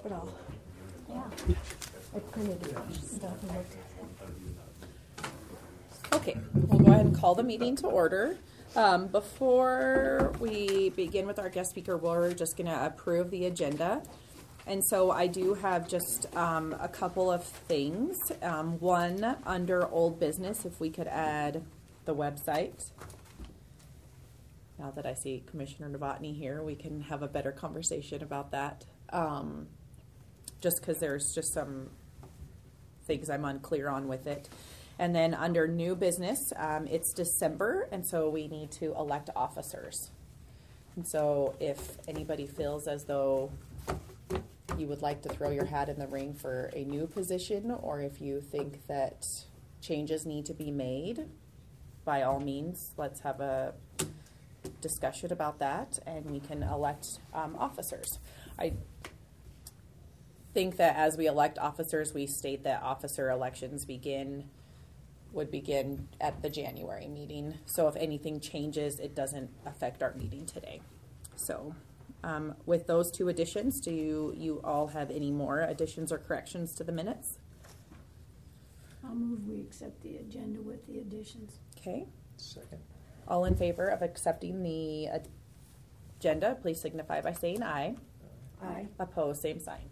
But yeah, I printed stuff and looked. Okay, we'll go ahead and call the meeting to order. Before we begin with our guest speaker, we're just going to approve the agenda. And so I do have just a couple of things. One, under old business, if we could add the website. Now that I see Commissioner Novotny here, we can have a better conversation about that. Just because there's just some things I'm unclear on with it. And then under new business, it's December, and so we need to elect officers. And so if anybody feels as though you would like to throw your hat in the ring for a new position, or if you think that changes need to be made, by all means, let's have a discussion about that, and we can elect officers. I think that as we elect officers, we state that officer elections would begin at the January meeting. So if anything changes, it doesn't affect our meeting today. So with those two additions, do you all have any more additions or corrections to the minutes? I'll move we accept the agenda with the additions. Okay. Second. All in favor of accepting the agenda, please signify by saying aye. Aye. Opposed, same sign.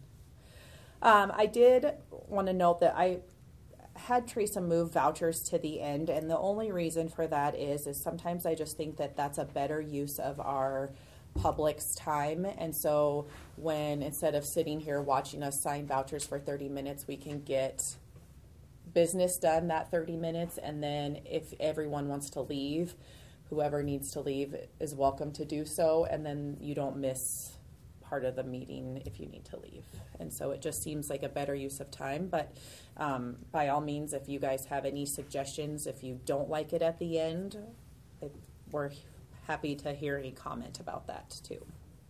I did want to note that I had Teresa move vouchers to the end, and the only reason for that is sometimes I just think that that's a better use of our public's time. And so when instead of sitting here watching us sign vouchers for 30 minutes, we can get business done that 30 minutes, and then if everyone wants to leave, whoever needs to leave is welcome to do so, and then you don't miss part of the meeting if you need to leave. And so it just seems like a better use of time. But by all means, if you guys have any suggestions, if you don't like it at the end, we're happy to hear any comment about that too.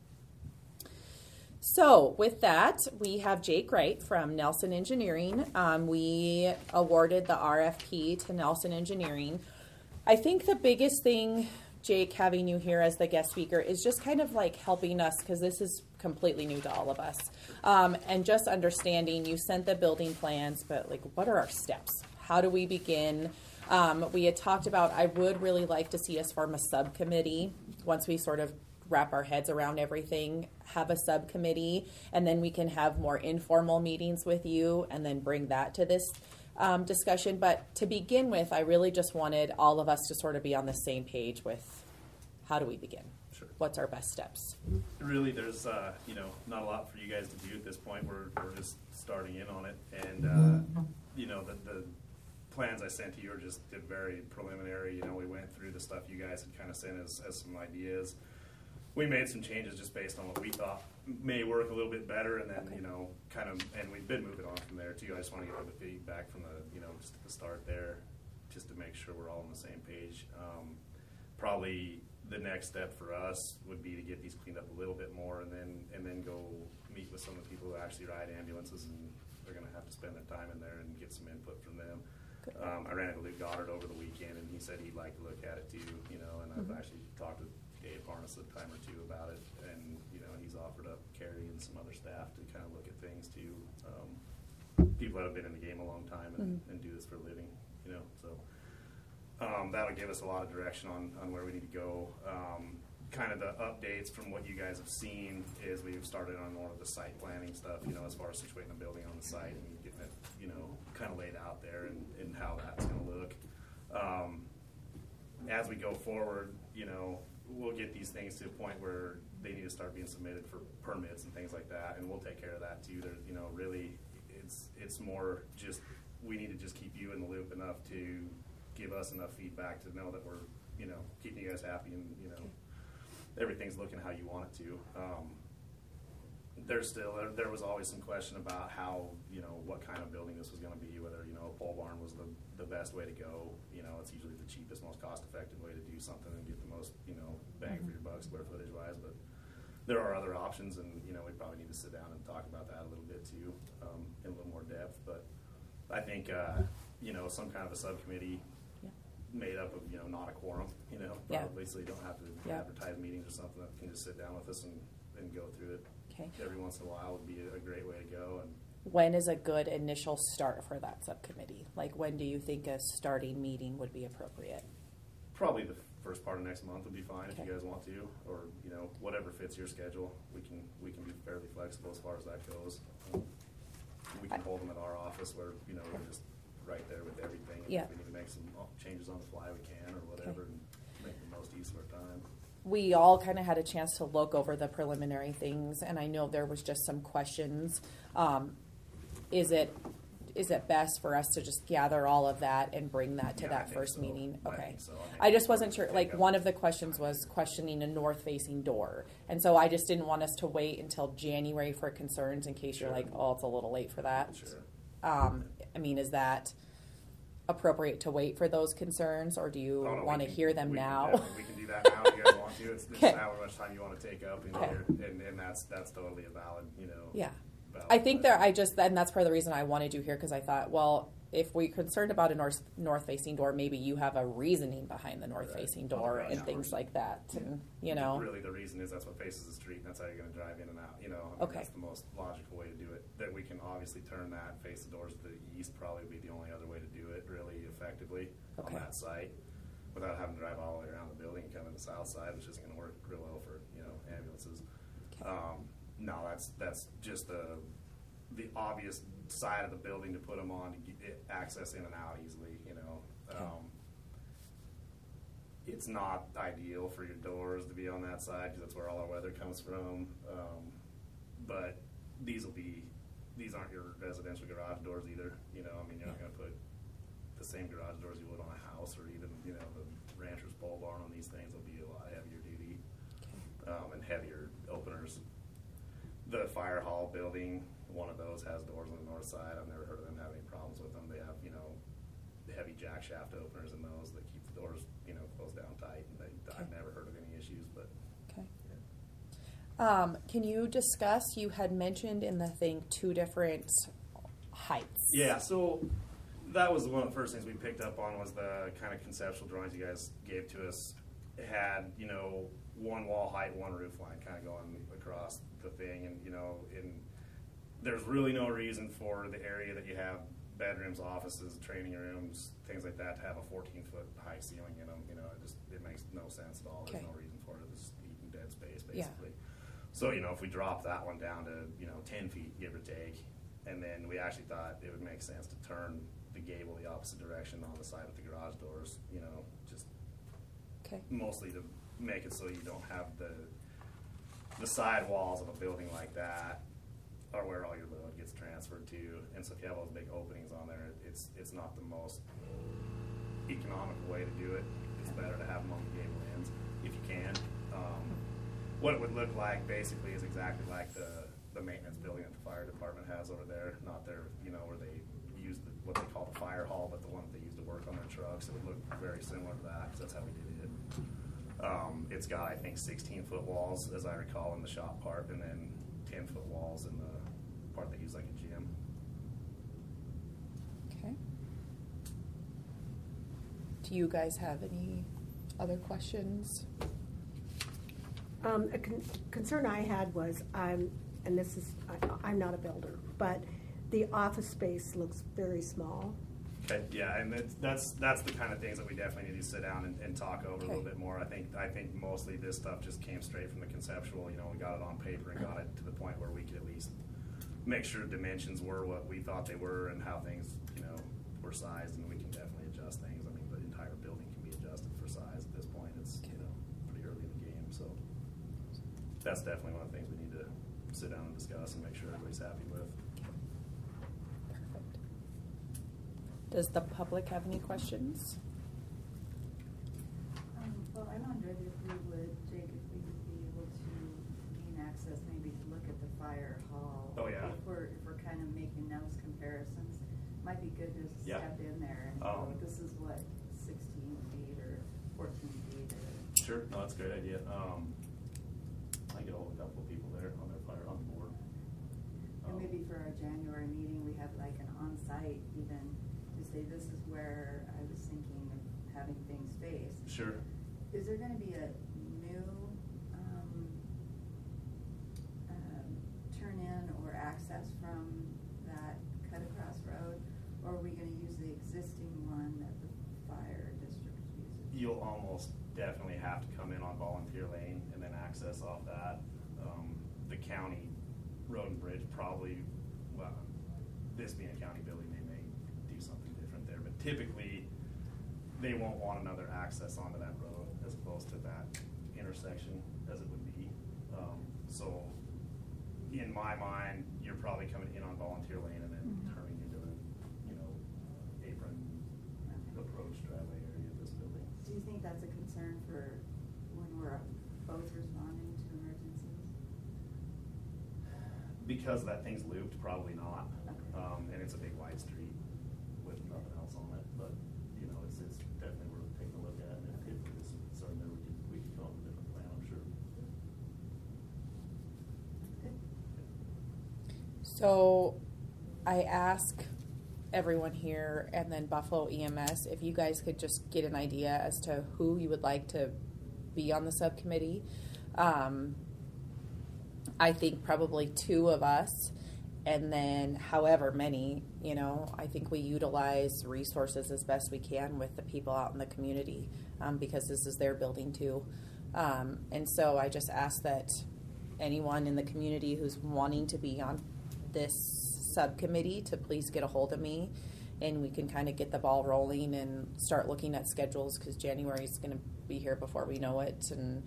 So with that, we have Jake Wright from Nelson Engineering. We awarded the RFP to Nelson Engineering. I think the biggest thing, Jake, having you here as the guest speaker is just kind of like helping us, because this is completely new to all of us, and just understanding. You sent the building plans, but like, what are our steps? How do we begin? We had talked about, I would really like to see us form a subcommittee once we sort of wrap our heads around everything, have a subcommittee, and then we can have more informal meetings with you and then bring that to this discussion. But to begin with, I really just wanted all of us to sort of be on the same page with how do we begin? Sure. What's our best steps? Really, there's not a lot for you guys to do at this point. We're just starting in on it, and the plans I sent to you are just very preliminary. We went through the stuff you guys had kind of sent as some ideas. We made some changes just based on what we thought may work a little bit better, and then and we've been moving on from there too. I just want to get a little bit of feedback from just at the start there, just to make sure we're all on the same page. Probably the next step for us would be to get these cleaned up a little bit more, and then go meet with some of the people who actually ride ambulances, and they're going to have to spend their time in there and get some input from them. I ran into Luke Goddard over the weekend, and he said he'd like to look at it too. And I've actually talked to Dave Harness a time or two about it, and he's offered up Carrie and some other staff to kind of look at things too. People that have been in the game a long time and do this for a living, so that'll give us a lot of direction on where we need to go. Kind of the updates from what you guys have seen is we've started on more of the site planning stuff, as far as situating the building on the site and getting it, kind of laid out there and how that's going to look. As we go forward, we'll get these things to a point where they need to start being submitted for permits and things like that, and we'll take care of that too. Really, it's more just we need to just keep you in the loop enough to give us enough feedback to know that we're keeping you guys happy and everything's looking how you want it to. There was always some question about how what kind of building this was going to be, whether a pole barn was the best way to go. It's usually the cheapest, most cost-effective way to do something and get the most bang for your buck square footage wise. But there are other options, and we probably need to sit down and talk about that a little bit too, in a little more depth. But I think some kind of a subcommittee made up of not a quorum, probably, so you don't have to advertise meetings or something. That can just sit down with us and go through it. Okay. Every once in a while would be a great way when is a good initial start for that subcommittee? Like, when do you think a starting meeting would be appropriate? Probably the first part of next month would be fine if Okay. you guys want to, or, you know, whatever fits your schedule. We can be fairly flexible as far as that goes. We can hold them at our office where, you know, we're just right there with everything. And Yeah. if we need to make some changes on the fly, we can, or whatever, and make the most use of our time. We all kind of had a chance to look over the preliminary things, and I know there was just some questions. Is it best for us to just gather all of that and bring that to Yeah, I that think first so. meeting? I Okay. think so. I just wasn't sure, Take like, up- one of the questions was questioning a north-facing door. And so I just didn't want us to wait until January for concerns in case you're Sure. like, oh, it's a little late for that. Sure. I mean, is that appropriate to wait for those concerns, or do you Oh, no, want to we can- hear them we can now? definitely- We can do that now if you guys want to. It's Okay. however much time you want to take up in Okay. here, and that's totally a valid, you know. Yeah. valid I think question. and that's part of the reason I wanted you here, because I thought, well, if we're concerned about a north-facing door, maybe you have a reasoning behind the north-facing door Right. and Yeah. things like that, and, you know. Really, the reason is that's what faces the street, and that's how you're going to drive in and out. You know, I mean, Okay. that's the most logical way to do it. That we can obviously turn that, face the doors to the east, probably be the only other way to do it really effectively Okay. on that site, without having to drive all the way around the building and come in the south side, which isn't going to work real well for, you know, ambulances. Okay. No, that's just the obvious side of the building to put them on to get access in and out easily. You know. Okay. It's not ideal for your doors to be on that side because that's where all our weather comes from. But these aren't your residential garage doors either. You know, I mean, you're not going to put the same garage doors you would on a house, or even, you know, the rancher's pole barn on these things will be a lot heavier duty and heavier openers. The fire hall building, one of those has doors on the north side. I've never heard of them having any problems with them. They have, you know, heavy jack shaft openers in those that keep the doors, you know, closed down tight. And I've never heard of any issues, but Okay. Can you discuss, you had mentioned in the thing 2 different heights. yeah. So that was one of the first things we picked up on was the kind of conceptual drawings you guys gave to us. It had, you know, one wall height, one roof line kind of going across the thing, and, you know, there's really no reason for the area that you have bedrooms, offices, training rooms, things like that to have a 14-foot high ceiling in them. You know, it makes no sense at all. There's Okay. no reason for it. It's eating dead space, Yeah. basically. So, you know, if we drop that one down to, you know, 10 feet, give or take, and then we actually thought it would make sense to turn the gable the opposite direction on the side with the garage doors, you know, just Okay. mostly to make it so you don't have the side walls of a building like that are where all your load gets transferred to. And so if you have those big openings on there, it's not the most economical way to do it. It's better to have them on the gable ends if you can. What it would look like basically is exactly like the maintenance building that the fire department has over there, not their, you know, where they use what they call the fire hall, but the one that they use to work on their trucks. It would look very similar to that, because that's how we did it. It's got, I think, 16-foot walls, as I recall, in the shop part, and then 10-foot walls in the part they use like a gym. Okay. Do you guys have any other questions? A concern I had was, and this is, I'm not a builder, but the office space looks very small. Okay, yeah, and that's the kind of things that we definitely need to sit down and talk over a little Okay. bit more. I think mostly this stuff just came straight from the conceptual. You know, we got it on paper and got it to the point where we could at least make sure dimensions were what we thought they were and how things, you know, were sized, and we can definitely adjust things. I mean, the entire building can be adjusted for size at this point. It's, you know, pretty early in the game, so that's definitely one of the things we need to sit down and discuss and make sure everybody's happy with. Perfect. Does the public have any questions? Well, I wondered if we would, Jake, if we would be able to gain access maybe to look at the fire hall. Oh, yeah. If we're kind of making those comparisons, might be good to Yeah. step in there and go, this is what 16 feet or 14 feet or. Sure, no, that's a great idea. I get hold of a couple of people there on the board. And maybe for our January meeting, we have like an on-site even to say, this is where I was thinking of having things face. Sure. Is there gonna be a new, turn in or access from that you'll almost definitely have to come in on Volunteer Lane and then access off that. The county road and bridge probably, well, this being a county building, they may do something different there, but typically they won't want another access onto that road as close to that intersection as it would be. So in my mind, you're probably coming in on Volunteer Lane and then turning into the, apron approach driveway area of this building. Do you think that's a concern for when we're both responding to emergencies? Because that thing's looped, probably not. Okay. And it's a big wide street with nothing else on it. But, it's definitely worth taking a look at. And if it was something that we could come up with a different plan, I'm sure. Good. So I ask everyone here and then Buffalo EMS if you guys could just get an idea as to who you would like to be on the subcommittee. I think probably 2 of us, and then however many, I think we utilize resources as best we can with the people out in the community, because this is their building too. And so I just ask that anyone in the community who's wanting to be on this subcommittee to please get a hold of me, and we can kind of get the ball rolling and start looking at schedules, because January is going to be here before we know it. And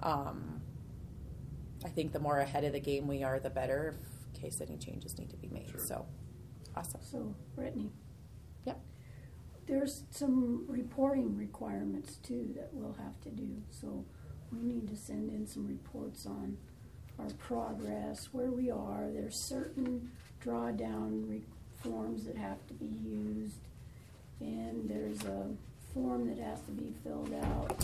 I think the more ahead of the game we are, the better, in case any changes need to be made. Sure. So, awesome. So, Brittany, Yep. there's some reporting requirements too that we'll have to do. So we need to send in some reports on our progress, where we are. There's certain drawdown forms that have to be used, and there's a form that has to be filled out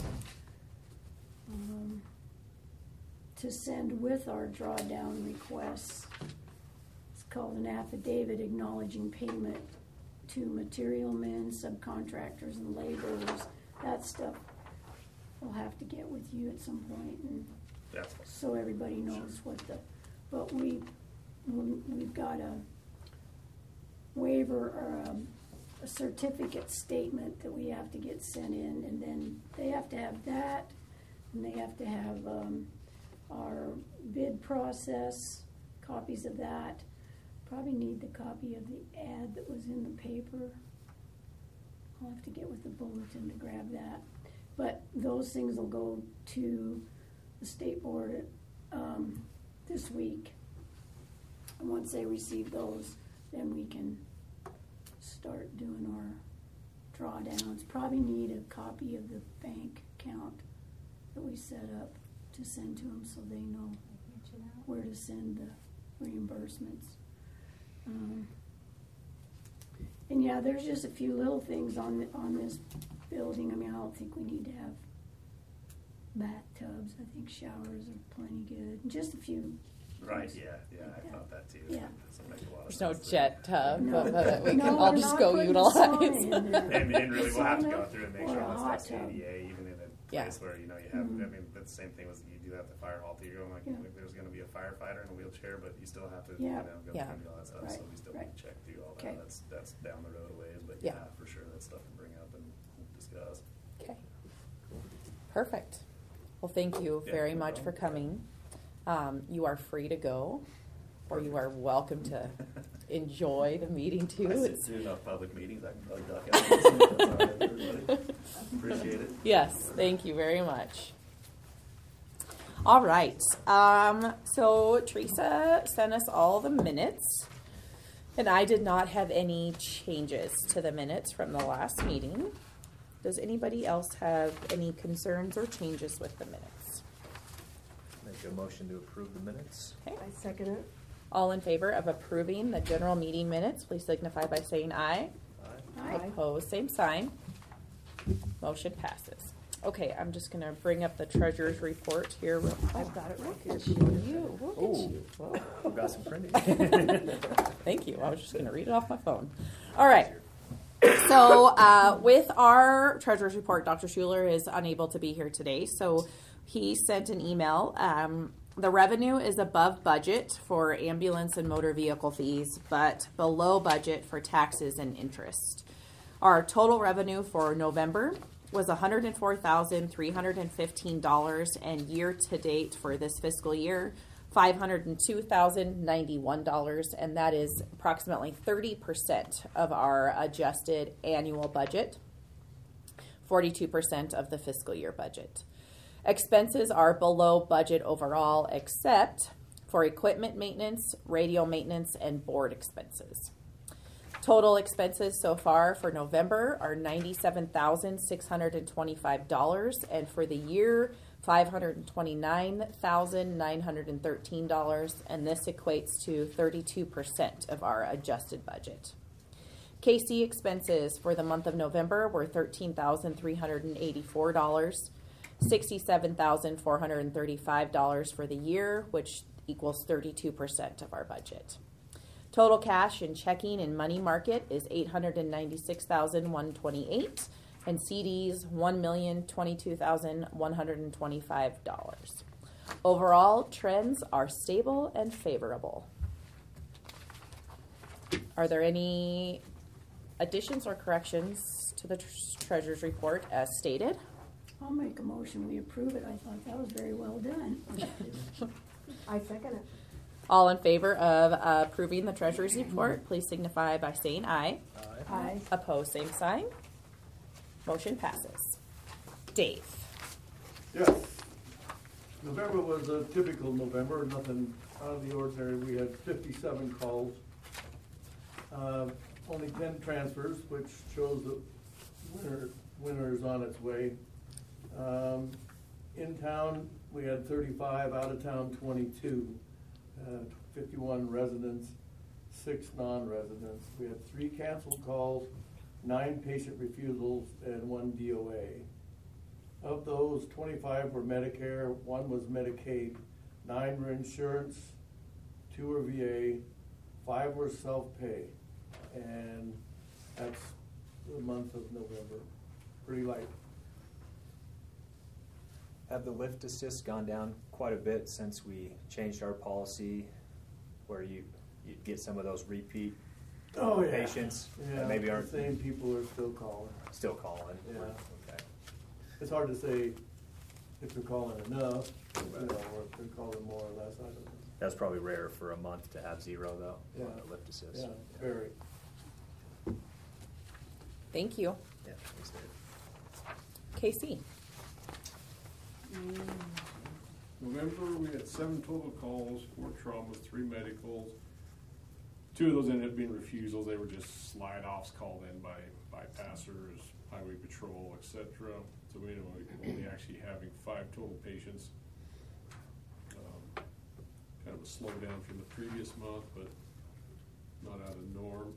to send with our drawdown requests. It's called an affidavit acknowledging payment to material men, subcontractors, and laborers. That stuff we'll have to get with you at some point, and That's so everybody knows what but we've got a waiver or a certificate statement that we have to get sent in, and then they have to have that, and they have to have our bid process, copies of that. Probably need the copy of the ad that was in the paper. I'll have to get with the bulletin to grab that. But those things will go to the state board this week. And once they receive those, then we can start doing our drawdowns. Probably need a copy of the bank account that we set up to send to them, so they know where to send the reimbursements. And yeah, there's just a few little things on this building. I mean, I don't think we need to have bathtubs. I think showers are plenty good. Just a few. right. Yeah. I thought that too. Yeah. Doesn't make a lot of There's no sense. jet tub, No. but we No, can all we're just not go putting a utilize. sauna in there. And really, we'll have to go Sauna through and make or sure a that hot stuff's tub. ADA, even in a Yeah. place where, you have, Mhm. I mean, that's the same thing as you do have the fire hall too. You're going like, Yeah. there's going to be a firefighter in a wheelchair, but you still have to, Yeah. go Yeah. through and do all that stuff. So Right. we still Right. need to check through all Okay. that. That's down the road a ways, but Yeah. yeah, for sure, that's stuff to bring up and discuss. Okay. Perfect. Well, thank you Yeah, very no much for problem. coming. You are free to go, or you are welcome to enjoy the meeting too. I sit It's- through enough public meetings, I can probably duck out. That's all right, everybody. Appreciate it. Yes, thank you very much. All right. So Teresa sent us all the minutes, and I did not have any changes to the minutes from the last meeting. Does anybody else have any concerns or changes with the minutes? Make a motion to approve the minutes. Okay. I second it. All in favor of approving the general meeting minutes, please signify by saying aye. Aye. Opposed, same sign. Motion passes. Okay, I'm just gonna bring up the treasurer's report here. I've got it right here. Look at you. Look at Oh. you. Whoa. We've got some printing. Thank you. I was just going to read it off my phone. All right. So with our treasurer's report, Dr. Schuler is unable to be here today. So he sent an email. The revenue is above budget for ambulance and motor vehicle fees, but below budget for taxes and interest. Our total revenue for November was $104,315, and year to date for this fiscal year, $502,091, and that is approximately 30% of our adjusted annual budget, 42% of the fiscal year budget. Expenses are below budget overall, except for equipment maintenance, radio maintenance, and board expenses. Total expenses so far for November are $97,625, and for the year, $529,913, and this equates to 32% of our adjusted budget. KC expenses for the month of November were $13,384, $67,435 for the year, which equals 32% of our budget. Total cash in checking and money market is $896,128, and CDs $1,022,125. Overall, trends are stable and favorable. Are there any additions or corrections to the treasurer's report as stated? I'll make a motion, we approve it. I thought that was very well done. I second it. All in favor of approving the treasurer's report, please signify by saying aye. Aye. Opposed, same sign. Motion passes. Dave. Yes. November was a typical November, nothing out of the ordinary. We had 57 calls. Only 10 transfers, which shows that winter is on its way. In town, we had 35, out of town 22. 51 residents, 6 non-residents. We had 3 canceled calls, 9 patient refusals, and 1 DOA. Of those, 25 were Medicare, 1 was Medicaid, 9 were insurance, 2 were VA, 5 were self-pay, and that's the month of November. Pretty light. Have the lift assists gone down quite a bit since we changed our policy where you get some of those repeat patients that maybe aren't the same people are still calling. still calling? Yeah. Okay. It's hard to say if they're calling enough, or if they're calling more or less. I don't know. That's probably rare for a month to have 0 though. Yeah. On the lift assist. Yeah, very. Thank you. Yeah, thanks, Dave. KC. November, we had 7 total calls, 4 traumas, 3 medicals. 2 of those ended up being refusals. They were just slide-offs called in by bypassers, highway patrol, etc. So we ended up only actually having 5 total patients. Kind of a slowdown from the previous month, but not out of the norm.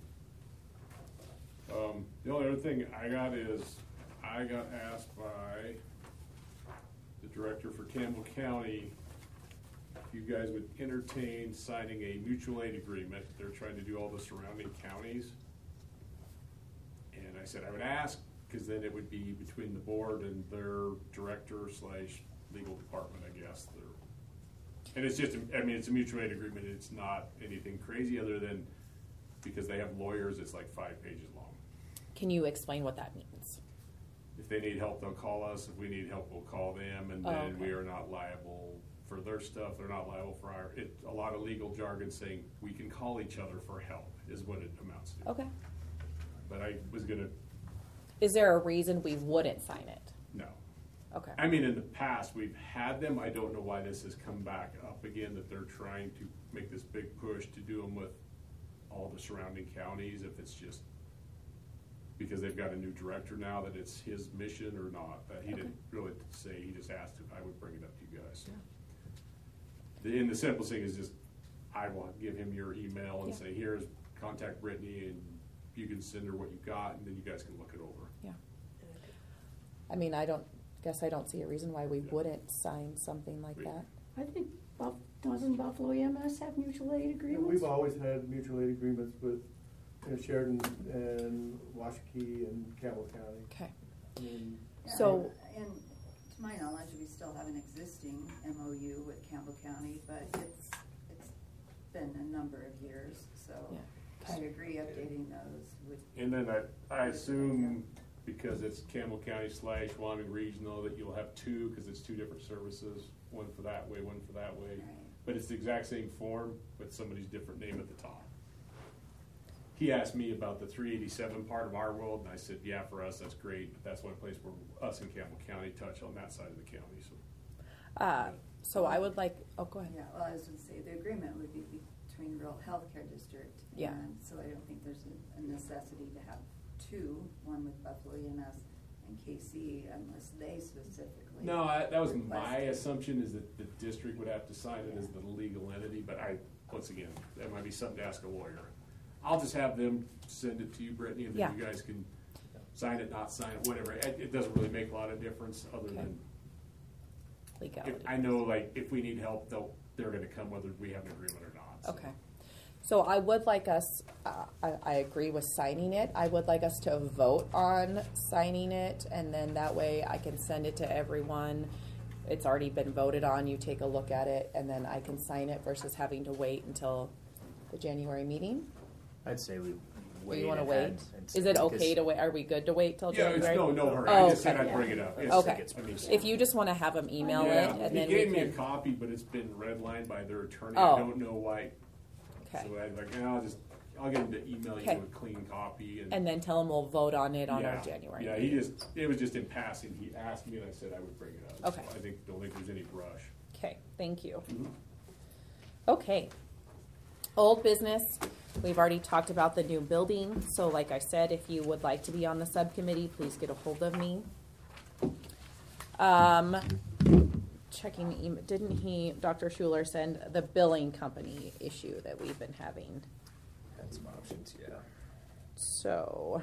The only other thing I got asked by the director for Campbell County if you guys would entertain signing a mutual aid agreement. They're trying to do all the surrounding counties. And I said I would ask because then it would be between the board and their director/legal department, I guess. And it's just, it's a mutual aid agreement. It's not anything crazy other than because they have lawyers, it's like 5 pages long. Can you explain what that means? If they need help, they'll call us. If we need help, we'll call them, and then we are not liable for their stuff. They're not liable for our. A lot of legal jargon saying we can call each other for help is what it amounts to. Okay. But I was gonna. Is there a reason we wouldn't sign it? No. Okay. In the past we've had them. I don't know why this has come back up again. That they're trying to make this big push to do them with all the surrounding counties. If it's just because they've got a new director now, that it's his mission or not. That he didn't really say. He just asked if I would bring it up to you guys. Yeah. The simplest thing is just I will give him your email and say, here's contact Brittany, and you can send her what you got, and then you guys can look it over. Yeah. I don't see a reason why we wouldn't sign something like that. I think, doesn't Buffalo EMS have mutual aid agreements? We've always had mutual aid agreements with Sheridan and Washakie and Campbell County. Okay. Yeah, So- and to my knowledge, we still have an existing MOU with Campbell County, but it's been a number of years, so Yeah. I agree updating those would. And then I assume because it's Campbell County / Wyoming Regional, that you'll have two, because it's two different services, one for that way, one for that way. Right. But it's the exact same form, but somebody's different name at the top. He asked me about the 387 part of our world, and I said, yeah, for us, that's great, but that's one place where us and Campbell County touch on that side of the county, so. So I would like, oh, go ahead. Yeah, well, I was going to say, the agreement would be between Rural Healthcare District. Yeah. And so I don't think there's a necessity to have two, one with Buffalo EMS and KC, unless they specifically. No, that was my request it. assumption, is that the district would have to sign it as the legal entity, but once again, that might be something to ask a lawyer. I'll just have them send it to you, Brittany, and then you guys can sign it, not sign it, whatever. It doesn't really make a lot of difference, other than, Legality. I know, like, if we need help, they're gonna come whether we have an agreement or not. So. Okay. So I would like us, I agree with signing it. I would like us to vote on signing it, and then that way I can send it to everyone. It's already been voted on, you take a look at it, and then I can sign it versus having to wait until the January meeting. I'd say we Do wait. you want to ahead wait? and Is it because- okay to wait? Are we good to wait till Yeah, January? it's no hurry. Oh, I just said okay. I'd bring it up. Okay. I mean, If you just want to have them email yeah, it, and he then gave we me a can. copy, but it's been redlined by their attorney. Oh. I don't know why. Okay. So I was like, I'll get him to email Okay. you a clean copy. And then tell them we'll vote on it on our Yeah. January. Yeah, meeting. it was just in passing. He asked me, and I said I would bring it up. Okay. So I don't think there's any rush. Okay, thank you. Mhm. Okay. Old business, we've already talked about the new building, so like I said, if you would like to be on the subcommittee, please get a hold of me. Checking the email, didn't Dr. Schuler send the billing company issue that we've been having? Had some options, yeah. So,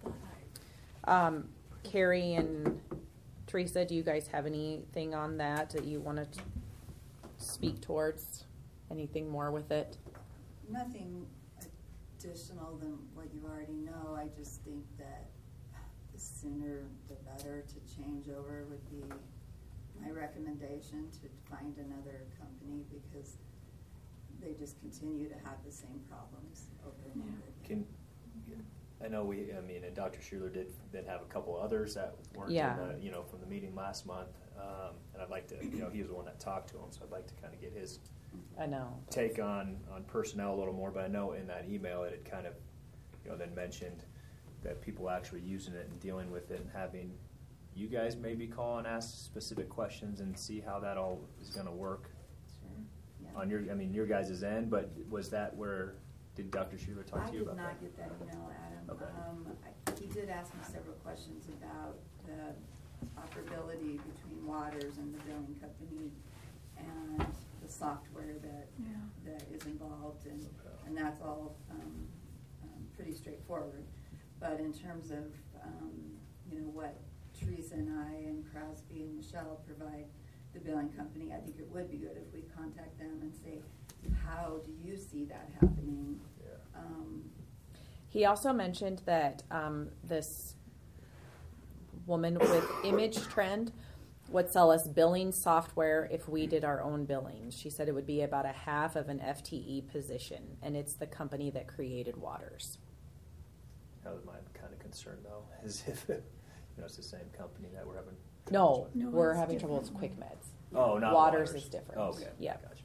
Carrie and Teresa, do you guys have anything on that you want to speak towards? Anything more with it? Nothing additional than what you already know. I just think that the sooner the better to change over would be my recommendation, to find another company, because they just continue to have the same problems over and over again. I know and Dr. Schuler did then have a couple others that weren't Yeah. in the, from the meeting last month. And I'd like to, he was the one that talked to him, so I'd like to kind of get his I know. take on personnel a little more, but I know in that email it had kind of, then mentioned that people actually using it and dealing with it and having you guys maybe call and ask specific questions and see how that all is going to work Sure. Yeah. on your guys' end, but was that where, did Dr. Schuler talk to you about that? I did not get that email, Adam. Okay. He did ask me several questions about the operability between Waters and the billing company, and the software that is involved, and that's all pretty straightforward. But in terms of what Teresa and I and Crosby and Michelle provide the billing company, I think it would be good if we contact them and say, how do you see that happening? Yeah. He also mentioned that this woman with Image Trend would sell us billing software if we did our own billing. She said it would be about a half of an FTE position, and it's the company that created Waters. That was my kind of concern, though, is if it's the same company that we're having No, troubles with. No, we're it's having trouble with different. Quick Meds. Oh, not Waters is different. Oh, okay. Yeah. Gotcha.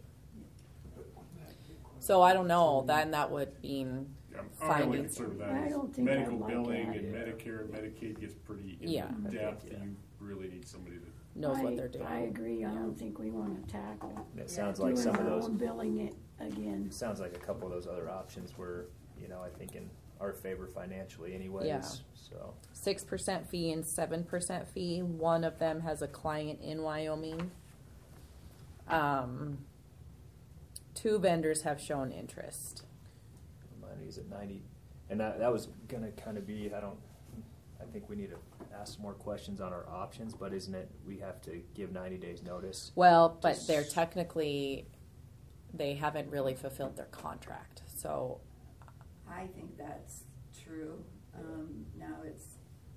So I don't know. Then that would mean I'm only findings. concerned with that I is don't think medical I'd like billing that. and Yeah. Medicare and Medicaid gets pretty Yeah. in depth. Yeah. You really need somebody that. knows what they're doing. I agree. I don't think we want to tackle It sounds like some of doing our those. own billing it again. Sounds like a couple of those other options were, I think in our favor financially anyways. Yeah. So 6% fee and 7% fee. One of them has a client in Wyoming. 2 vendors have shown interest. mine is at 90, and that was gonna kind of be. I think we need to ask some more questions on our options, but isn't it we have to give 90 days notice? Well, but Just- they're technically, they haven't really fulfilled their contract. So, I think that's true. Now it's,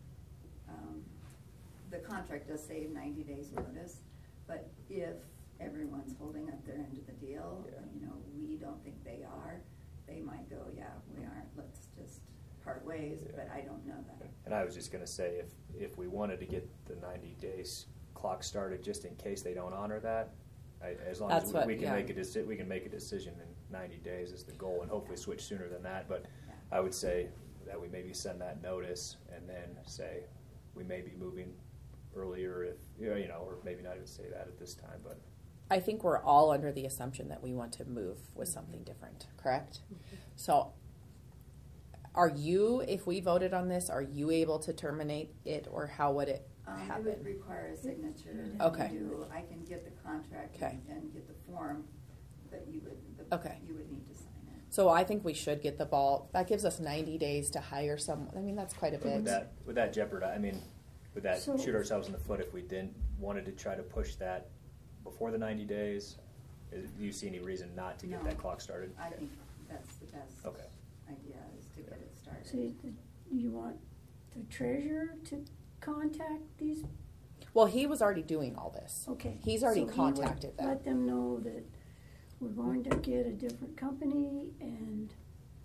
the contract does say 90 days notice, but if everyone's holding up their end of the deal, Yeah. we don't think they are, they might go, yeah, we aren't, let's just. part ways, but I don't know that. And I was just gonna say, if we wanted to get the 90 days clock started, just in case they don't honor that, as long That's as what- we can yeah. we can make a decision in 90 days is the goal, and hopefully switch sooner than that. But Yeah. I would say that we maybe send that notice and then say we may be moving earlier if, or maybe not even say that at this time, but. I think we're all under the assumption that we want to move with something different, correct? So are you, if we voted on this, are you able to terminate it, or how would it It would happen? require a signature. and Okay. I can get the contract Okay. and get the form, but you would Okay. need to sign it. So I think we should get the ball. That gives us 90 days to hire someone. I mean, that's quite a bit. Would that jeopardize, would that So- shoot ourselves in the foot if we wanted to try to push that before the 90 days? Do you see any reason not to get No. that clock started? I think that's the best Okay. idea, is to get it started. So you want the treasurer to contact these? Well, he was already doing all this. Okay. He's already So he would contacted them. Let them know that we're going to get a different company and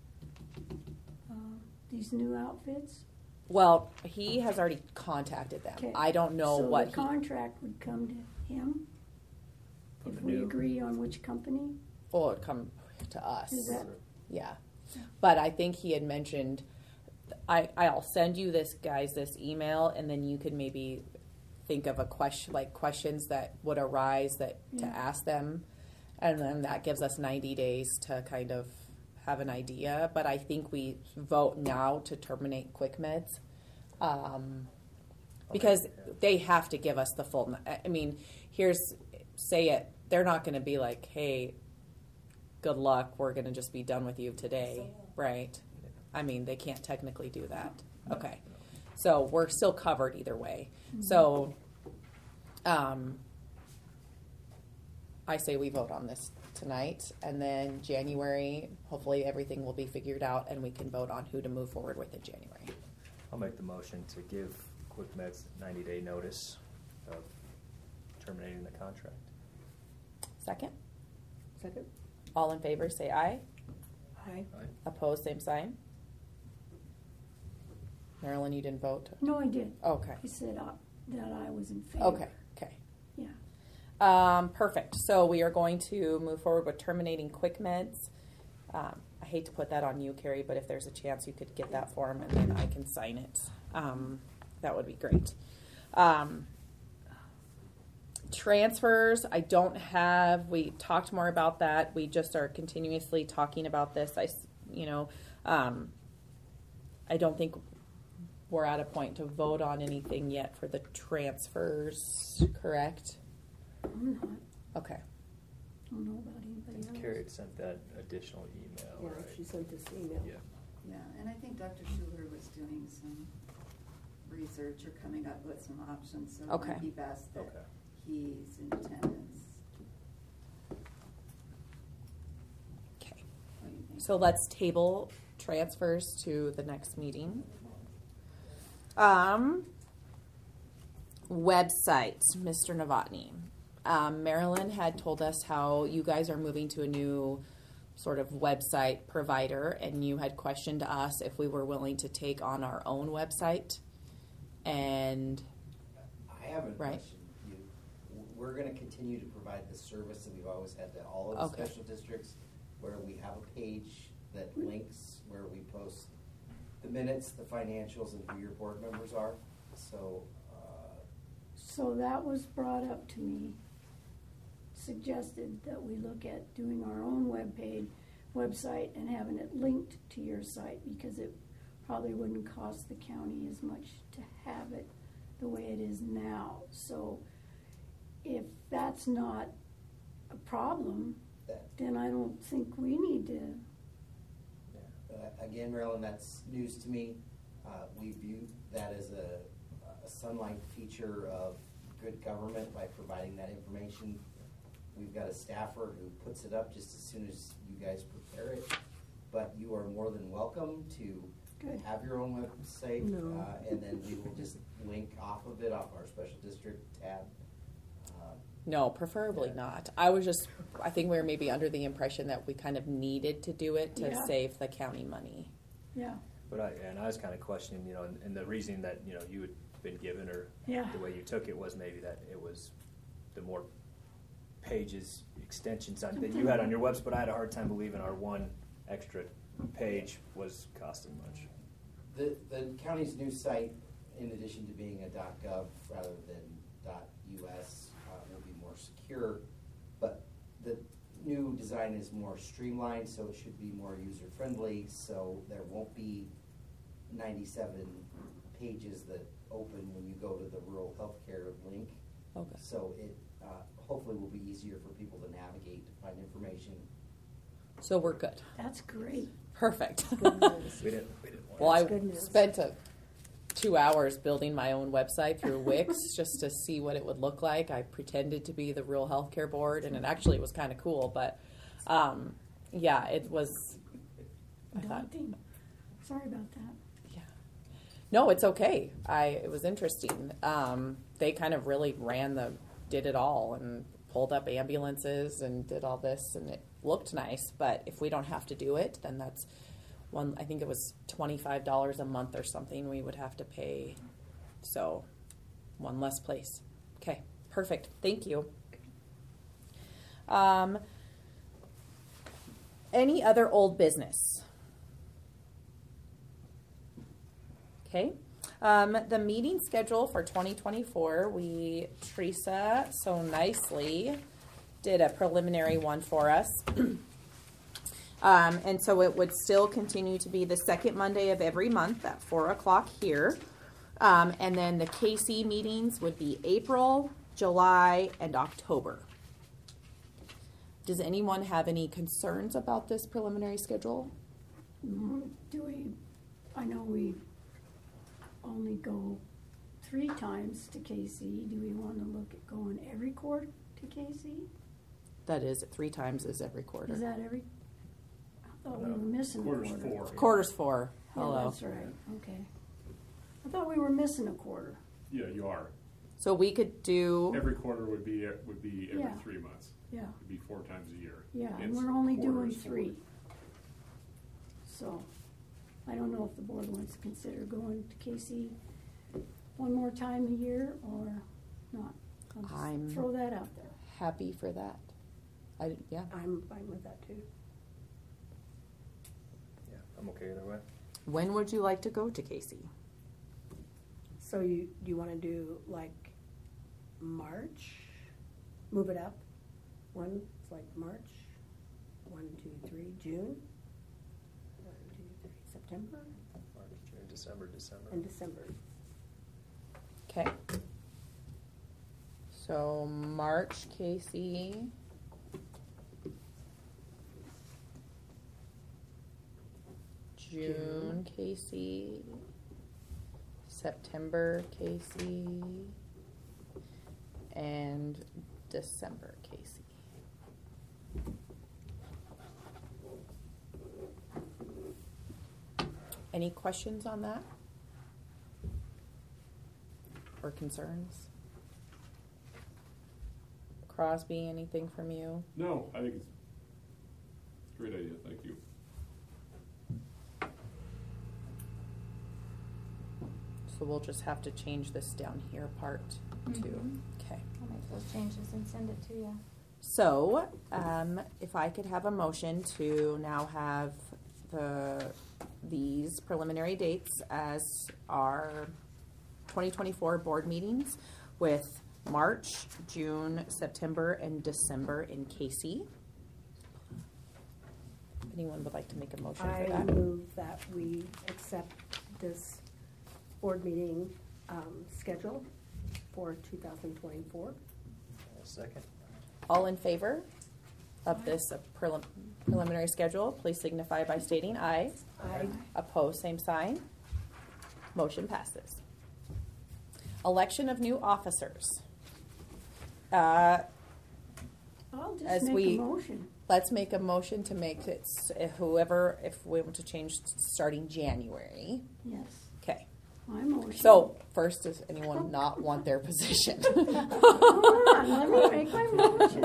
these new outfits. Well, he has already contacted them. Okay. I don't know So what the contract would come to him From if the we new- agree on which company? or it come to us. Is that? Yeah. But I think he had mentioned, I'll send you this email, and then you could maybe think of a question, like questions that would arise to Yeah. ask them. And then that gives us 90 days to kind of have an idea. But I think we vote now to terminate Quick Meds. Because they have to give us the full, I mean, they're not going to be like, hey, good luck, we're going to just be done with you today, right? I mean, they can't technically do that. Okay. So we're still covered either way. So I say we vote on this tonight, and then January, hopefully everything will be figured out, and we can vote on who to move forward with in January. I'll make the motion to give Quick Meds 90-day notice of terminating the contract. Second? Second? All in favor, say aye. Aye. Opposed, same sign. Marilyn, you didn't vote? No, I did. Okay. He said that I was in favor. Okay. Yeah. Perfect. So we are going to move forward with terminating Quick Meds. I hate to put that on you, Carrie, but if there's a chance you could get that form and then I can sign it, that would be great. Transfers, I don't have, we talked more about that. We just are continuously talking about this. I don't think we're at a point to vote on anything yet for the transfers, correct? I'm not. Okay. I don't know about anybody else. Carrie had sent that additional email, Yeah, right? she sent this email. Yeah. Yeah, and I think Dr. Schuler was doing some research or coming up with some options, so it Okay. might be best that Okay. he's in attendance. Okay. What do you think? So let's table transfers to the next meeting. Website, Mr. Novotny. Marilyn had told us how you guys are moving to a new sort of website provider, and you had questioned us if we were willing to take on our own website. And I have a Right. question. We're going to continue to provide the service that we've always had to all of the Okay. special districts, where we have a page that links where we post the minutes, the financials, and who your board members are. So, So that was brought up to me, suggested that we look at doing our own website and having it linked to your site, because it probably wouldn't cost the county as much to have it the way it is now. So if that's not a problem, that, then I don't think we need to. again, Marilyn, that's news to me. We view that as a sunlight feature of good government by providing that information. We've got a staffer who puts it up just as soon as you guys prepare it. But you are more than welcome to Good. have your own website. No. And then we will just link off of it, off our special district tab. no, preferably Yeah. not. I think we were maybe under the impression that we kind of needed to do it to Yeah. save the county money. Yeah. But I was kind of questioning, you know, and the reasoning that, you know, you had been given, or Yeah. the way you took it, was maybe that it was the more pages, extensions that you had on your website, but I had a hard time believing our one extra page was costing much. The county's new site, in addition to being a .gov rather than .us, will be more secure, but the new design is more streamlined, so it should be more user-friendly, so there won't be 97 pages that open when you go to the rural healthcare link. Okay. So it hopefully will be easier for people to navigate, to find information. So we're good. That's great. Perfect. Good news. We didn't want Well, I That's good news. spent 2 hours building my own website through Wix just to see what it would look like. I pretended to be the Rural Healthcare Board, and it was kind of cool. But yeah, it was. I thought, Daunting. Sorry about that. yeah, no, it's okay. It was interesting. They kind of really did it all, and pulled up ambulances and did all this, and it looked nice. But if we don't have to do it, then that's one. I think it was $25 a month or something we would have to pay. So one less place. Okay, perfect. Thank you. Any other old business? Okay. The meeting schedule for 2024, Teresa so nicely did a preliminary one for us. And so it would still continue to be the second Monday of every month at 4 o'clock here. And then the KC meetings would be April, July, and October. Does anyone have any concerns about this preliminary schedule? I know we only go 3 times to KC. Do we want to look at going every quarter to KC? That is, 3 times is every quarter. Is that every? I thought we were missing a Quarter's quarter. 4. Quarter's 4. Oh, Hello. that's right. Okay. I thought we were missing a quarter. Yeah, you are. So we could do, Every quarter would be every Yeah. 3 months. Yeah. It'd be 4 times a year. Yeah, and It's we're only doing quarters 3. So, I don't know if the board wants to consider going to KC one more time a year or not. I'll I'm- just throw that out there. happy for that. Yeah. I'm fine with that too. Yeah, I'm okay either way. When would you like to go to Casey? So you want to do like March? Move it up? One, it's like March, 1, 2, 3, June, 1, 2, 3, September, March, June, December. and December. Okay. So March, Casey. June, Casey. September, Casey. And December, Casey. Any questions on that? Or concerns? Crosby, anything from you? No, I think it's a great idea. Thank you. So we'll just have to change this down here part too. Okay. I'll make those changes and send it to you. So, if I could have a motion to now have these preliminary dates as our 2024 board meetings with March, June, September, and December in Casey. Anyone would like to make a motion for I that? move that we accept this board meeting schedule for 2024. Second. All in favor of this preliminary schedule, please signify by stating aye. Aye. Opposed, same sign. Motion passes. Election of new officers. I'll just As make we- a motion. Let's make a motion to make it if we want to change starting January. Yes, Okay. my motion. So first, does anyone not want their position? Come on, let me make my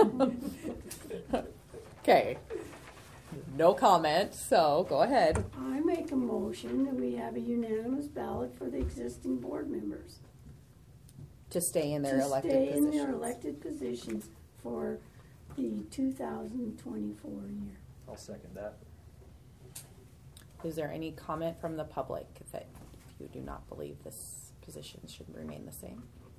motion. Okay. No comment, so go ahead. I I make a motion that we have a unanimous ballot for the existing board members. To stay in their elected To stay positions. in their elected positions for the 2024 year. I'll second that. Is there any comment from the public that you do not believe this position should remain the same?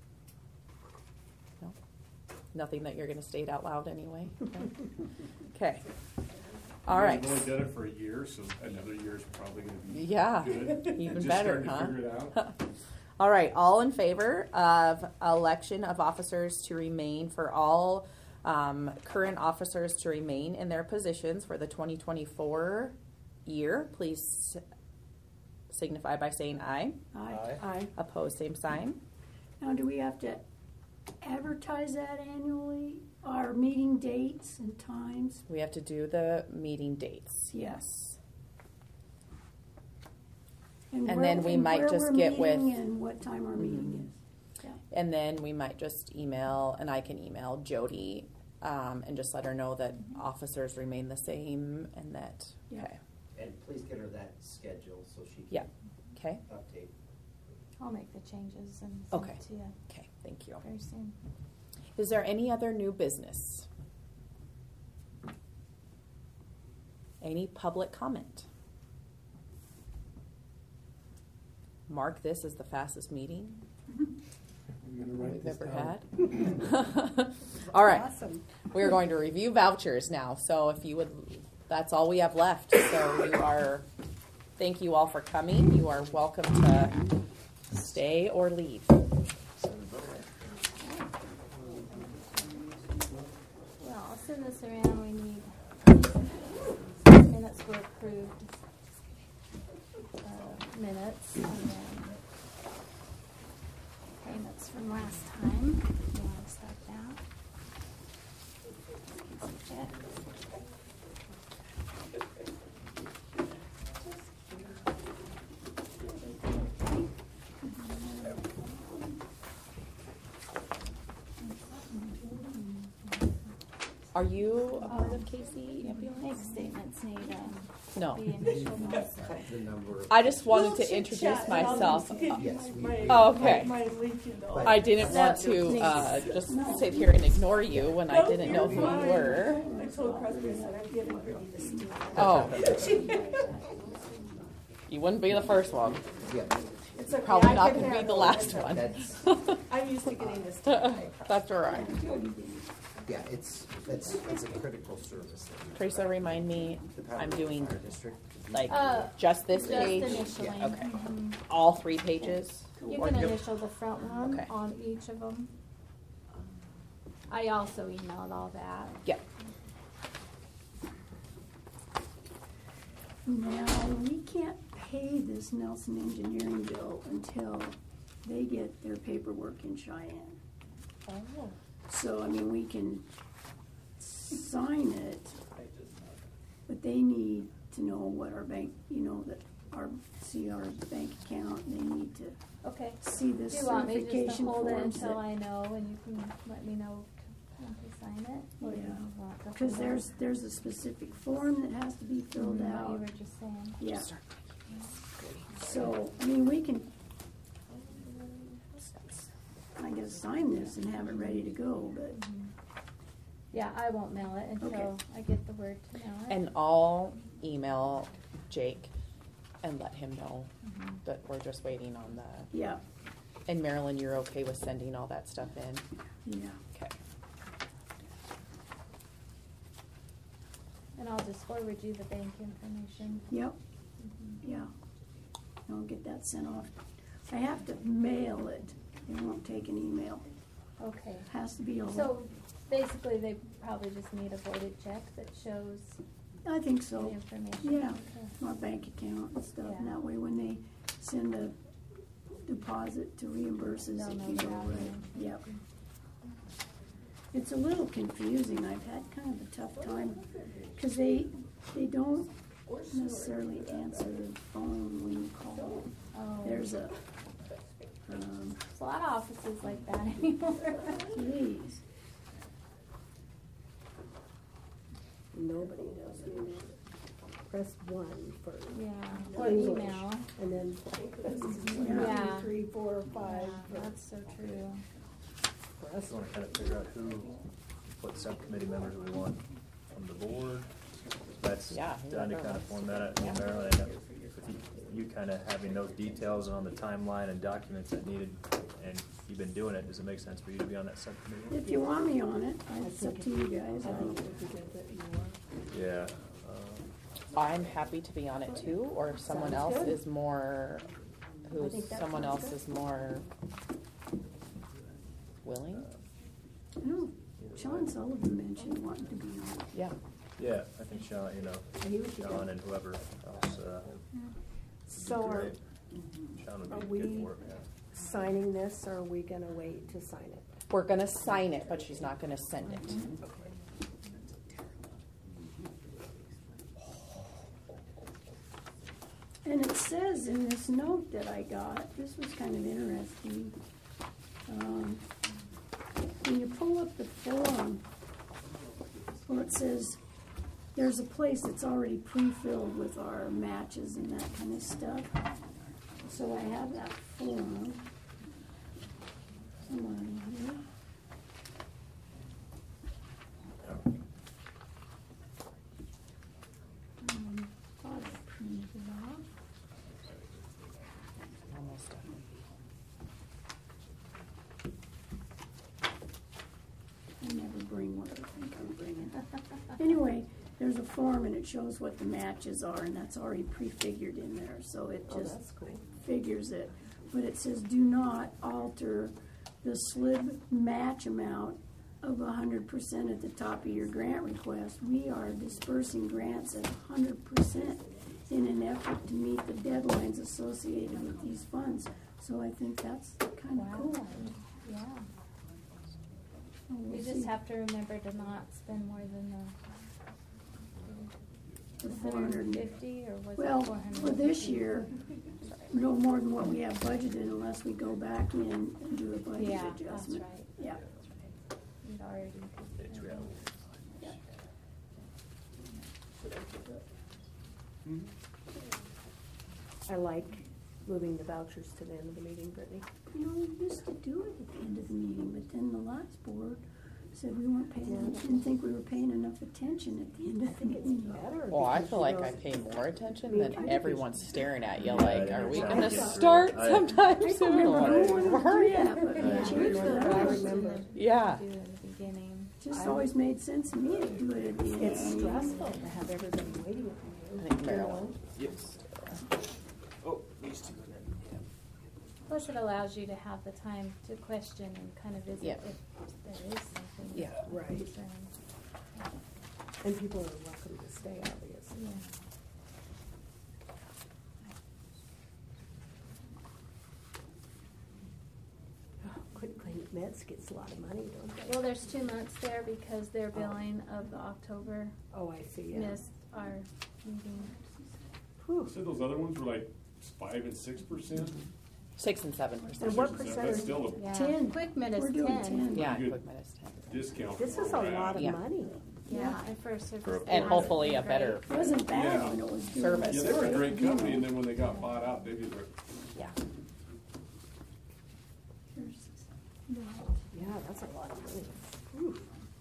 No? Nothing that you're going to state out loud anyway? Okay. All right. We've only done it for a year, so another year is probably going to be Yeah, good. even Just better, starting to huh? figure it out. All right, all in favor of election of officers to remain for all current officers to remain in their positions for the 2024 year, please signify by saying aye. Aye. Opposed, same sign. Now, do we have to advertise that annually? Our meeting dates and times? We have to do the meeting dates. Yes. And where- then we and might where just we're get with- meeting and what time our meeting is. Yeah. And then we might just email, and I can email Jody and just let her know that officers remain the same and that, Yeah. okay. And please get her that schedule so she can Yeah. Okay, update. I'll make the changes and send Okay. it to you okay, thank you. very soon. Is there any other new business? Any public comment? Mark this as the fastest meeting I'm gonna write we've this ever down. had. All right, Awesome. we are going to review vouchers now. So if you would, that's all we have left. So thank you all for coming. You are welcome to stay or leave. Well, I'll send this around. We need minutes were approved. Minutes and then payments from last time. You want to start that? Check. Are you a part of Casey Bank Ambulance? statements need No. the initial ones. The number of. I just wanted to introduce myself. Yes, we. Oh, okay. But- I didn't want to Thanks. just sit here and ignore you when I didn't know who you were. I told Crosby, I said, I'm getting ready to steal. Oh. You wouldn't be the first one. Yeah, It's okay, Probably I not can going to be handle the it. last one. that's, I'm used to getting this done. That's all right. yeah, it's a critical service. that Teresa, remind me, the Powder I'm River doing Fire District. like Just just this page? initially. Yeah, okay. Mhm. All 3 pages? You Or can do- initial the front one Okay. on each of them. I also emailed all that. Yeah. Now, we can't pay this Nelson Engineering bill until they get their paperwork in Cheyenne. Oh. So, I mean, we can sign it, but they need to know what our bank, that see our bank account, they need to Okay. see this Do you want me just to certification hold it forms. until I know and you can let me know to sign it? Or do you Yeah. want the Because whole- there's a specific form that has to be filled What out. you were just saying. Yeah. So, I mean, we can, I guess, sign this and have it ready to go, but, Yeah, I won't mail it until Okay. I get the word to mail it. And I'll email Jake and let him know Mhm. that we're just waiting on the, yeah, and Marilyn, you're okay with sending all that stuff in? yeah. Okay. And I'll just forward you the bank information. Yep, yeah. I'll get that sent off. I have to mail it. It won't take an email. Okay. Has to be all. So basically, they probably just need a voided check that shows I think the so. information. Yeah, Okay. our bank account and stuff. And Yeah. that way, when they send a deposit to reimburse us, They'll it know can the go right. value. Yep. It's a little confusing. I've had kind of a tough time because they don't necessarily answer the phone when you call. Oh. There's a, There's a lot of offices like that anymore. geez. Nobody knows anymore. press 1 for Yeah, or English, email. and then press 1, Yeah. 2, 3, 4, 5 Yeah, that's so true. for I us. just want to kind of figure out what subcommittee members we want from the board. That's Yeah, done to whoever kind of wants form to. that out. Marilyn, I know with you kind of having those details on the timeline and documents that needed, and you've been doing it, does it make sense for you to be on that subcommittee? If you want me on it, it's up to you guys. I think it would be good that you are. Yeah. I'm happy to be on it too, or if someone Sounds else good. is more, I think that someone sounds else good. is more willing. I know Sean Sullivan mentioned wanting to be on it. Yeah. Yeah, I think Sean, He would be Sean good. and whoever else. So are, great. Sean would are be we good for it. Yeah. signing this, or are we gonna wait to sign it? We're gonna sign it, but she's not gonna send it. And it says in this note that I got, this was kind of interesting. When you pull up the form, where it says, there's a place that's already pre-filled with our matches and that kind of stuff. So I have that form somewhere in here. Thought I printed it off. Almost done. I never bring what I think I'm bringing. Anyway, there's a form and it shows what the matches are, and that's already prefigured in there, so it Oh, just that's cool. figures it. But it says, do not alter the SLIB match amount of 100% at the top of your grant request. We are dispersing grants at 100% in an effort to meet the deadlines associated with these funds. So I think that's kind of Wow. cool. Yeah. And we'll You see. just have to remember to not spend more than The the 450. 150, or was Well, it 450? for this year, no more than what we have budgeted unless we go back in and do a budget Yeah, that's adjustment. right. Yeah. You'd already. It's real. I like moving the vouchers to the end of the meeting, Brittany. You know, we used to do it at the end of the meeting, but then the last board said we weren't paying, didn't think we were paying enough attention at the end I of the think it's meeting. better. Well, I because feel you like know- I pay more attention Me than too. everyone's staring at you Yeah, like, I are we think gonna so. start I- sometime I soon? don't remember Like, who hurry yeah, up. but we Yeah. changed I that. remember. Yeah. Do in the beginning. Just always made sense to me to do it at the end of It's the meeting. stressful to have everybody waiting for you. I think you know? Maryland. Yes. Oh, these two. Plus, it allows you to have the time to question and kind of visit Yeah. if there is something. Yeah. Right. concern. And people are welcome to stay, obviously. Yeah. Oh, Quick Claim Meds gets a lot of money, don't they? Well, there's 2 months there because their billing of the October Oh, I see, yeah. missed our meeting. Whew. So those other ones were like 5% and 6%? 6 and 7%. And what 6%, percentage? That's still a Yeah. 10. Quick Med is We're doing 10. Yeah, Pretty good. quick minutes 10. discount. This for is a where we're lot of at. Yeah. money. Yeah, and for a service. For a- that And has hopefully been a better, It wasn't bad Yeah. when it was doing Service. Yeah, they were a great company, and then when they got bought out, they did a yeah. Yeah, that's a lot of money. Whew.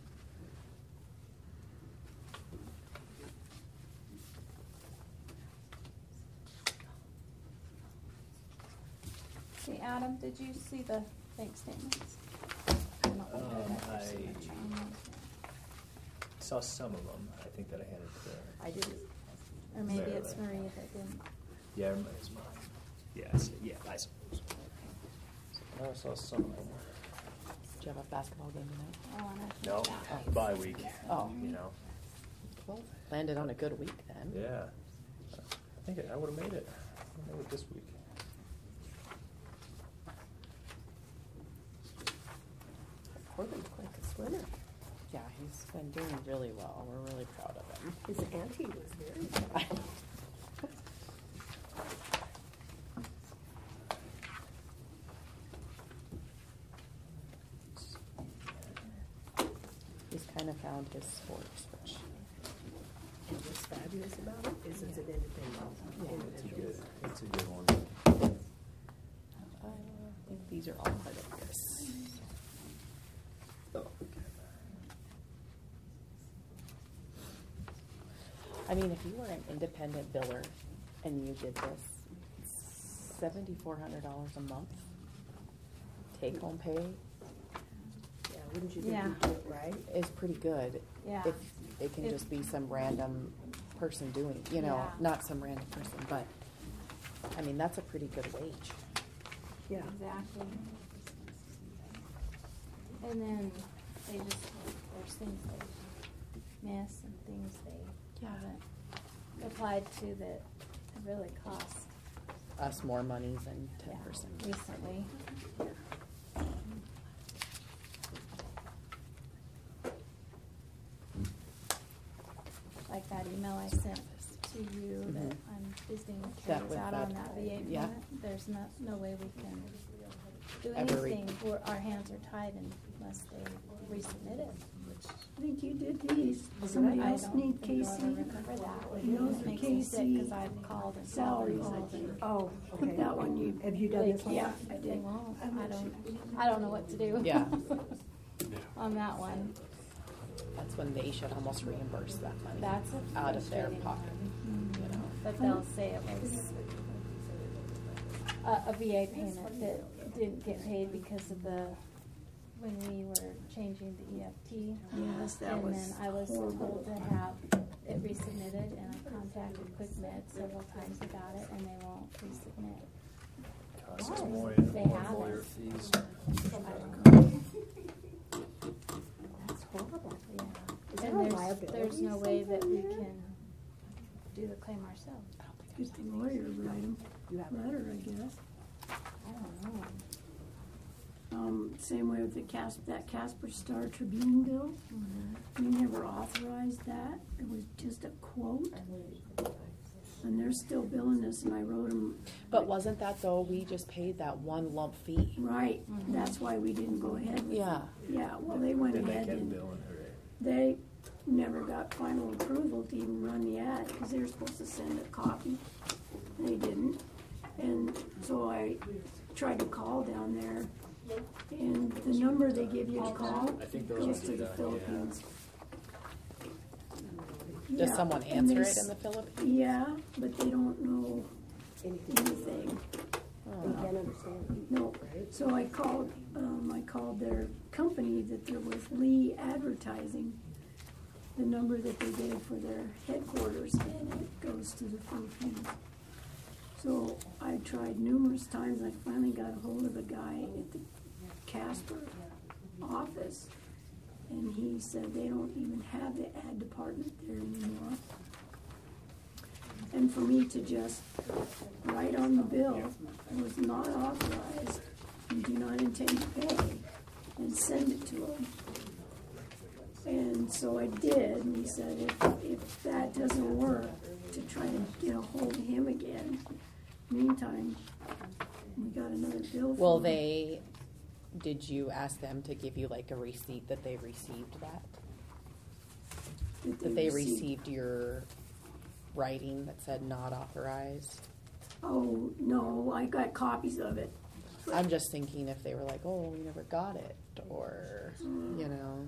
Okay, Adam, did you see the bank statements? I don't think I got I- your signature on those. Saw some of them. I think that I handed I didn't. Or maybe There, it's there. Marie that didn't. yeah, it's mine. Yes, yeah, I suppose. I saw some of them. Do you have a basketball game tonight? Oh, and I No, think that- bye week. Oh. You know. Well, landed on a good week then. Yeah. I think I would have made it. I would have made it this week. Corbin's quite a swimmer. Yeah, he's been doing really well. We're really proud of him. His auntie was very good. He's kind of found his sports, which And this fast. fabulous about it is it's an independent. Good. It's a good one. I think these are all part of this. I mean, if you were an independent biller and you did this, $7,400 a month take home pay Yeah, wouldn't you think Yeah. you'd do it right? is pretty good. Yeah. If it can If- just be some random person doing, you know, Yeah. not some random person, but I mean, that's a pretty good wage. Yeah. Exactly. And then they just, there's things they miss and things they haven't applied to that really cost, Us more money than yeah, 10%. recently. Like that email I sent to you that Mhm. I'm visiting That attorneys with out that- on that VA yeah. payment. There's no way we can do Ever re- anything. Our hands are tied unless they resubmit it. I think you did these. Somebody I else don't need think I'll Casey. ever remember that. He knows It the makes me sick Casey because I've called and salaries, called I and think. Oh, I think okay. that one you. Have you done They this one? Yeah, can't, I they did. won't. I don't know what to do. Yeah. On that one. That's when they should almost reimburse that money That's a out of their frustrating pocket, one. you know. But they'll say it was a VA payment that didn't get paid because of when we were changing the EFT. Yes, that was And then I was horrible. told to have it resubmitted, and I contacted QuickMed several times about it, and they won't resubmit. Costs us more, They more haven't. lawyer fees. I don't know. That's horrible. Yeah. Is there And a there's no liability way that we something there? can do the claim ourselves. Just the lawyer write him You have letter, I guess. I don't know. Same way with that Casper Star Tribune bill. We never authorized that. It was just a quote. And they're still billing us, and I wrote them. But wasn't that though, we just paid that one lump fee? Right, that's why we didn't go ahead with it. Yeah. Yeah, well, they went Then they ahead kept and billing her. they never got final approval to even run the ad, because they were supposed to send a copy. They didn't. And so I tried to call down there, and the number they give you to call I think those goes are to the done, yeah. Philippines. Does Yeah, someone and they answer it s- in the Philippines? Yeah, but they don't know Anything. anything. They can't understand. No, so I called their company that there was Lee Advertising, the number that they gave for their headquarters, and it goes to the Philippines. So I tried numerous times, I finally got a hold of a guy at the Casper office, and he said they don't even have the ad department there anymore. And for me to just write on the bill, was not authorized, you do not intend to pay, and send it to him. And so I did, and he said if that doesn't work, to try to get a hold of him again. Meantime, we got another bill. Well, from him. did you ask them to give you like a receipt that they received that? That they received your writing that said not authorized? Oh, no, I got copies of it. I'm just thinking if they were like, oh, we never got it, or, you know.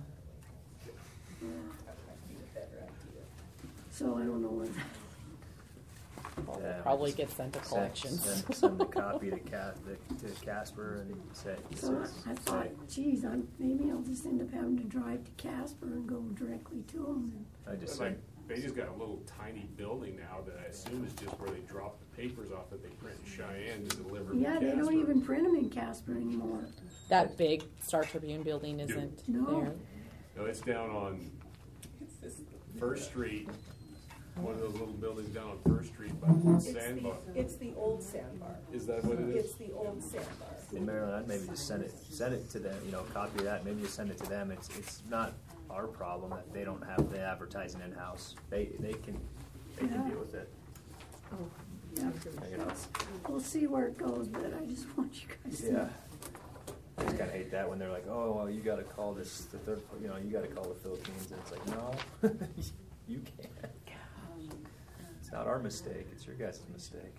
So I don't know what, Well, Yeah, it probably just gets sent to collections. Send the copy to Casper and say. so I thought, geez, maybe I'll just end up having to drive to Casper and go directly to them. I just Like, sent, they just got a little tiny building now that I assume is just where they drop the papers off that they print in Cheyenne to deliver to Yeah, they don't Casper. even print them in Casper anymore. That big Star Tribune building isn't No. there. No, it's down on First Street, one of those little buildings down on First Street by the sandbar. It's the old sandbar. Is that what it It's is? the old sandbar. in Maryland, I'd maybe just send it to them, copy that, maybe just send it to them. It's not our problem that they don't have the advertising in-house. They can deal with it. Yeah. You know, We'll see where it goes, but I just want you guys to yeah. know. I just kinda hate that when they're like, oh, well, you gotta call the third, you gotta call the Philippines, and it's like, no, you can't. It's not our mistake, it's your guys' mistake.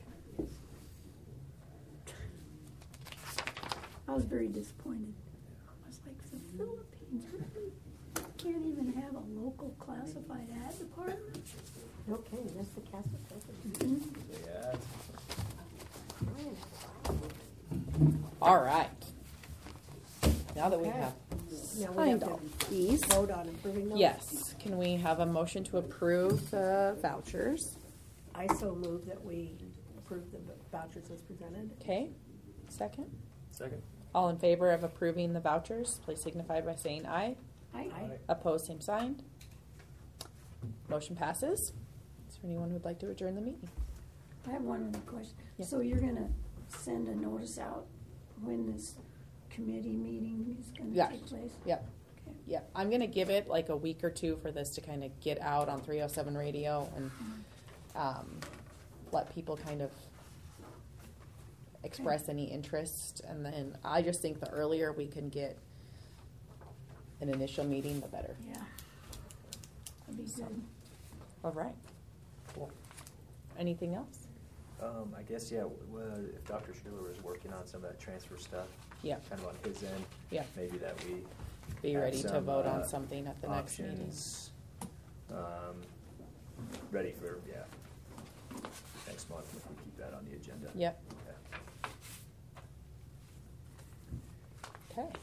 I was very disappointed. I was like, the Philippines really can't even have a local classified ad department? Okay, that's the Castle President. Yeah. All right. Now that we Okay. have Now we signed have all to these, vote on approving those? yes, can we have a motion to approve the vouchers? I so move that we approve the vouchers as presented. Okay, second. Second. All in favor of approving the vouchers, please signify by saying aye. I, Opposed, same sign. Motion passes. Is there anyone who'd like to adjourn the meeting? I have one other question. Yeah. So you're gonna send a notice out when this committee meeting is gonna Yeah. take place? Yep. Okay. Yep. I'm gonna give it like a week or two for this to kind of get out on 307 radio and let people kind of express any interest. And then I just think the earlier we can get an initial meeting, the better. Yeah. That'd be good. All right. Cool. Anything else? I guess, yeah, if Dr. Schuler was working on some of that transfer stuff, Yeah. kind of on his end, Yeah. maybe that we Be have ready to some, vote on something at the next meeting. options, ready for, next month, if we keep that on the agenda. Yep. Okay. Okay.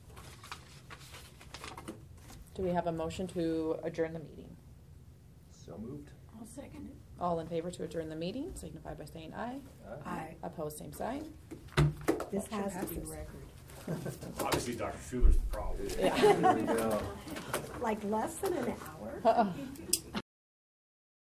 Do we have a motion to adjourn the meeting? So moved. I'll second it. All in favor to adjourn the meeting, signify by saying aye. Aye. Opposed, same sign. This Motion has to be passes. record. Obviously, Dr. Schuler's the problem. Yeah. There we go. Like less than an hour? Uh-uh.